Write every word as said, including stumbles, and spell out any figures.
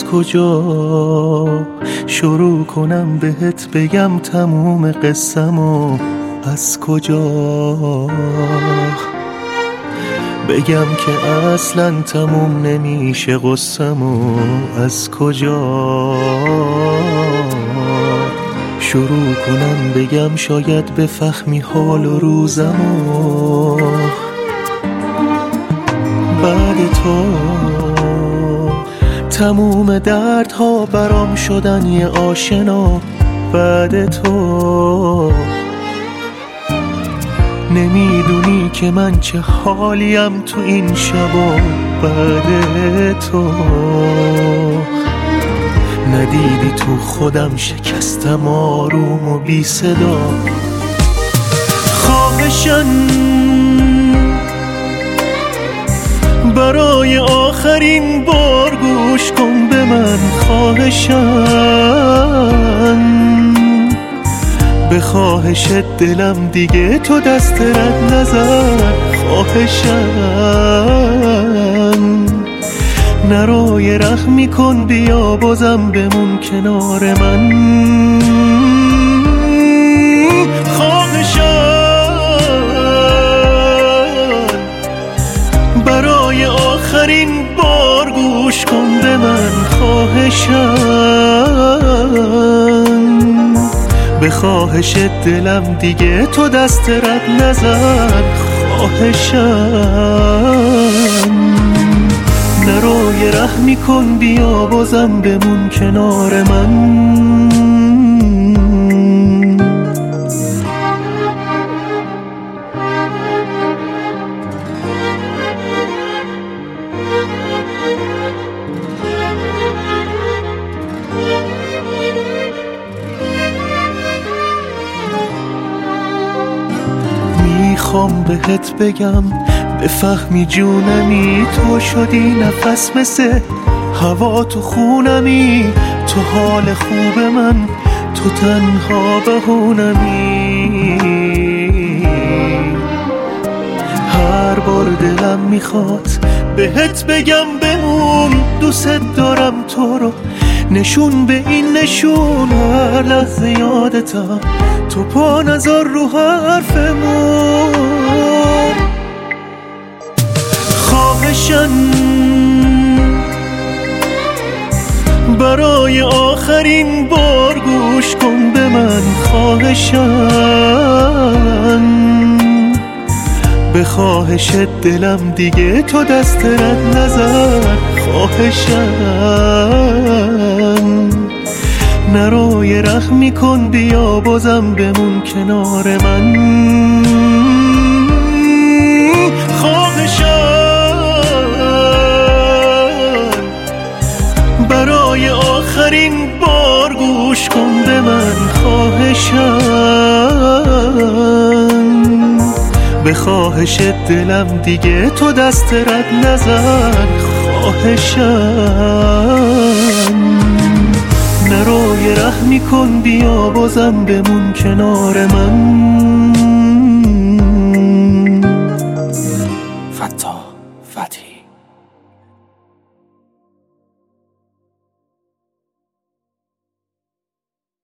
کجا شروع کنم بهت بگم تموم قصه‌مو؟ از کجا بگم که اصلا تموم نمیشه قصه‌مو؟ از کجا شروع کنم بگم شاید بفهمی حال و روزمو؟ بعد تو تموم دردها برام شدن یه آشنا. بعد تو نمیدونی که من چه حالیم تو این شبا. بعد تو ندیدی تو خودم شکستم آروم و بی صدا. خواهشن برای آخرین بار گوش کن به من. خواهشن به خواهشت دلم دیگه تو دست رد نزن. خواهشن نروی رحمی کن بیا بازم بمون کنار من. خواهشن برای آخرین بار گوش کن به من. خواهشن به خواهشت دلم دیگه تو دست رد نزن. خواهشن نروی رحمی کن بیا بازم بمون کنار من. میخوام بهت بگم بفهمی جونمی، تو شدی نفس مثل هوا تو خونمی. تو حال خوب من، تو تنها بهونمی. هر بار دلم میخواد بهت بگم بمون، دوست دارم تو رو نشون به این نشون. هر لحظه یادتم تو پا نذار رو حرفمون. خواهشن برای آخرین بار گوش کن به من. خواهشن به خواهشت دلم دیگه تو دست رد نزن. خواهشن نروی رحمی کن بیا بازم بمون کنار من. خواهشن برای آخرین بار گوش کن به من. خواهشن به خواهشت دلم دیگه تو دست رد نزن. خواهشن نروی رحمی کن بیا بازم بمون کنار من. فتا فتی